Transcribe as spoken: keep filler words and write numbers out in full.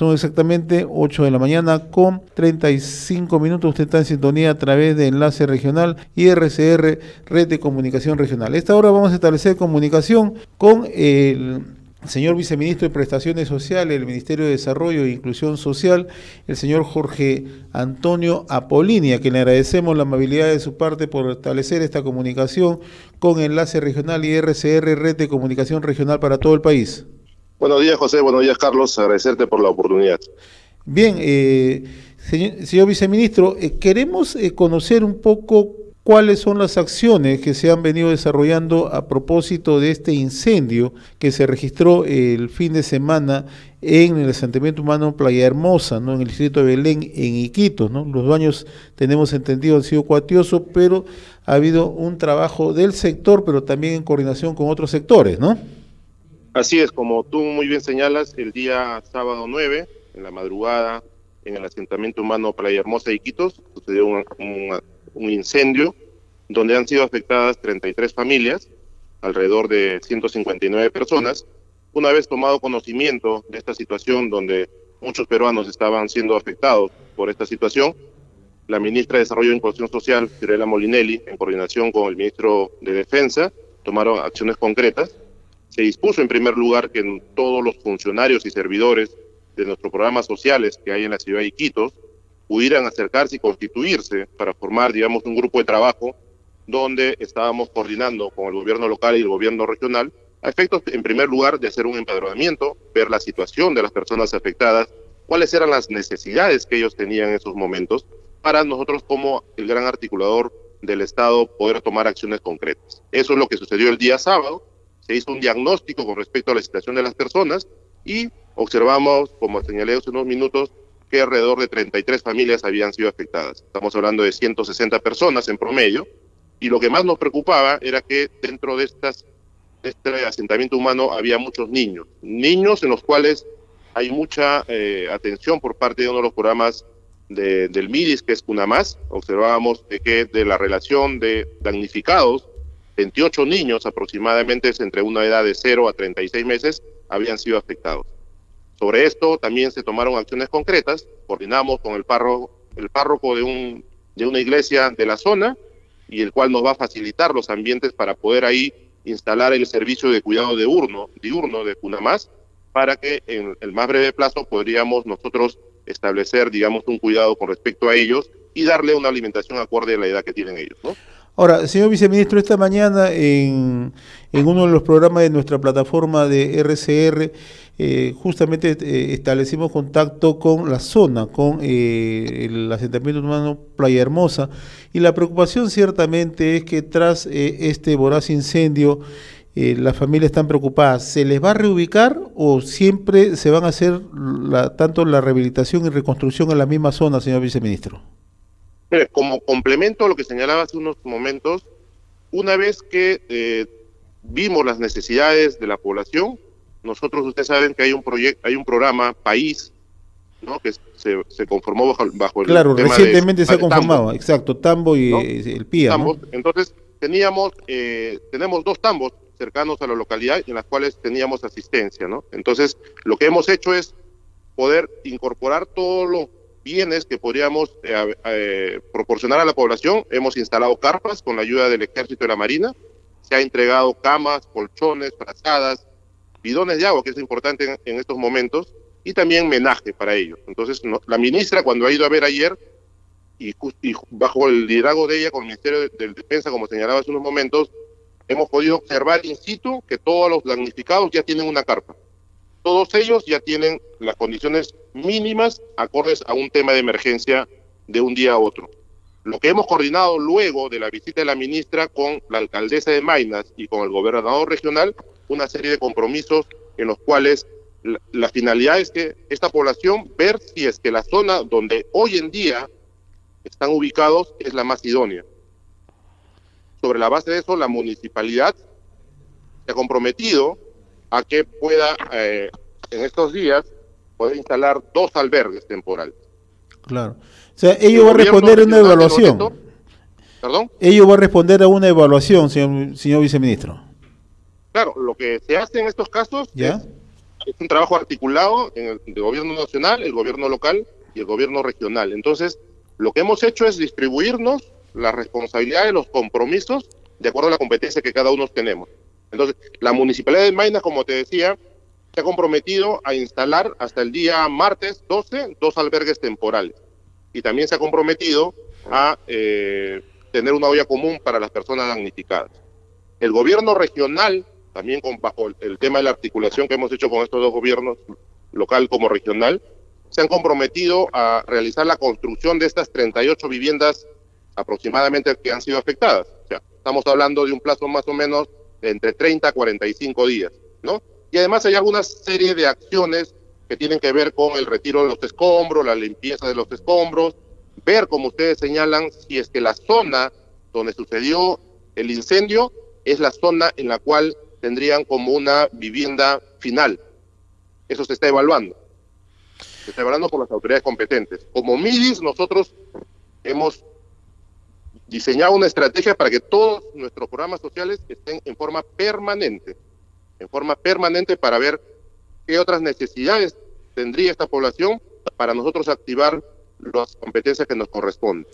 Son exactamente ocho de la mañana con treinta y cinco minutos. Usted está en sintonía a través de Enlace Regional y R C R, Red de Comunicación Regional. A esta hora vamos a establecer comunicación con el señor viceministro de Prestaciones Sociales del Ministerio de Desarrollo e Inclusión Social, el señor Jorge Antonio Apolini, a quien le agradecemos la amabilidad de su parte por establecer esta comunicación con Enlace Regional y R C R, Red de Comunicación Regional para todo el país. Buenos días, José. Buenos días, Carlos. Agradecerte por la oportunidad. Bien, eh, señor, señor viceministro, eh, queremos eh, conocer un poco cuáles son las acciones que se han venido desarrollando a propósito de este incendio que se registró el fin de semana en el asentamiento humano Playa Hermosa, ¿no?, en el distrito de Belén, en Iquitos, ¿no? Los daños, tenemos entendido, han sido cuantiosos, pero ha habido un trabajo del sector, pero también en coordinación con otros sectores, ¿no? Así es, como tú muy bien señalas, el día sábado nueve, en la madrugada, en el asentamiento humano Playa Hermosa, Iquitos, sucedió un, un, un incendio donde han sido afectadas treinta y tres familias, alrededor de ciento cincuenta y nueve personas. Una vez tomado conocimiento de esta situación, donde muchos peruanos estaban siendo afectados por esta situación, la ministra de Desarrollo e Inclusión Social, Fiorella Molinelli, en coordinación con el ministro de Defensa, tomaron acciones concretas. Se dispuso en primer lugar que todos los funcionarios y servidores de nuestros programas sociales que hay en la ciudad de Iquitos pudieran acercarse y constituirse para formar, digamos, un grupo de trabajo donde estábamos coordinando con el gobierno local y el gobierno regional a efectos, en primer lugar, de hacer un empadronamiento, ver la situación de las personas afectadas, cuáles eran las necesidades que ellos tenían en esos momentos, para nosotros como el gran articulador del Estado poder tomar acciones concretas. Eso es lo que sucedió el día sábado. Se hizo un diagnóstico con respecto a la situación de las personas y observamos, como señalé hace unos minutos, que alrededor de treinta y tres familias habían sido afectadas. Estamos hablando de ciento sesenta personas en promedio, y lo que más nos preocupaba era que dentro de, estas, de este asentamiento humano había muchos niños, niños en los cuales hay mucha eh, atención por parte de uno de los programas de, del MIDIS, que es CUNAMás. Observábamos de que de la relación de damnificados, veintiocho niños aproximadamente, entre una edad de cero a treinta y seis meses, habían sido afectados. Sobre esto también se tomaron acciones concretas. Coordinamos con el párroco, el párroco de, un, de una iglesia de la zona, y el cual nos va a facilitar los ambientes para poder ahí instalar el servicio de cuidado diurno, diurno de CUNAMás, para que en el más breve plazo podríamos nosotros establecer, digamos, un cuidado con respecto a ellos y darle una alimentación acorde a la edad que tienen ellos, ¿no? Ahora, señor viceministro, esta mañana en, en uno de los programas de nuestra plataforma de R C R, eh, justamente eh, establecimos contacto con la zona, con eh, el asentamiento humano Playa Hermosa, y la preocupación ciertamente es que tras eh, este voraz incendio, eh, las familias están preocupadas. ¿Se les va a reubicar o siempre se van a hacer la, tanto la rehabilitación y reconstrucción en la misma zona, señor viceministro? Como complemento a lo que señalaba hace unos momentos, una vez que eh, vimos las necesidades de la población, nosotros, ustedes saben que hay un proyecto, hay un programa País, ¿no?, que se, se conformó bajo, bajo el claro, tema recientemente de, se ha conformado, Tambo, exacto, Tambo y ¿no? el P I A, Tambos. ¿no? Entonces teníamos, eh, tenemos dos tambos cercanos a la localidad en las cuales teníamos asistencia, ¿no? Entonces lo que hemos hecho es poder incorporar todos los bienes que podríamos eh, eh, proporcionar a la población. Hemos instalado carpas con la ayuda del Ejército y la Marina, se ha entregado camas, colchones, frazadas, bidones de agua, que es importante en, en estos momentos, y también menaje para ellos. Entonces no, la ministra, cuando ha ido a ver ayer, y, y bajo el liderazgo de ella con el Ministerio de, de Defensa, como señalaba hace unos momentos, hemos podido observar in situ que todos los damnificados ya tienen una carpa. Todos ellos ya tienen las condiciones mínimas acordes a un tema de emergencia de un día a otro. Lo que hemos coordinado luego de la visita de la ministra con la alcaldesa de Maynas y con el gobernador regional, una serie de compromisos en los cuales la, la finalidad es que esta población, ver si es que la zona donde hoy en día están ubicados es la más idónea. Sobre la base de eso, la municipalidad se ha comprometido a que pueda, eh, en estos días, poder instalar dos albergues temporales. Claro. O sea, ello va a responder a una evaluación. Loreto, ¿Perdón? Ello va a responder a una evaluación, señor, señor viceministro. Claro, lo que se hace en estos casos ¿Ya? es es un trabajo articulado en el, el gobierno nacional, el gobierno local y el gobierno regional. Entonces, lo que hemos hecho es distribuirnos las responsabilidades, los compromisos, de acuerdo a la competencia que cada uno tenemos. Entonces, la Municipalidad de Maynas, como te decía, se ha comprometido a instalar hasta el día martes doce dos albergues temporales. Y también se ha comprometido a eh, tener una olla común para las personas damnificadas. El gobierno regional, también con, bajo el, el tema de la articulación que hemos hecho con estos dos gobiernos, local como regional, se han comprometido a realizar la construcción de estas treinta y ocho viviendas aproximadamente que han sido afectadas. O sea, estamos hablando de un plazo más o menos de entre treinta a cuarenta y cinco días, ¿no? Y además hay alguna serie de acciones que tienen que ver con el retiro de los escombros, la limpieza de los escombros, ver, como ustedes señalan, si es que la zona donde sucedió el incendio es la zona en la cual tendrían como una vivienda final. Eso se está evaluando. Se está evaluando por las autoridades competentes. Como MIDIS, nosotros hemos diseñado una estrategia para que todos nuestros programas sociales estén en forma permanente, en forma permanente para ver qué otras necesidades tendría esta población para nosotros activar las competencias que nos corresponden.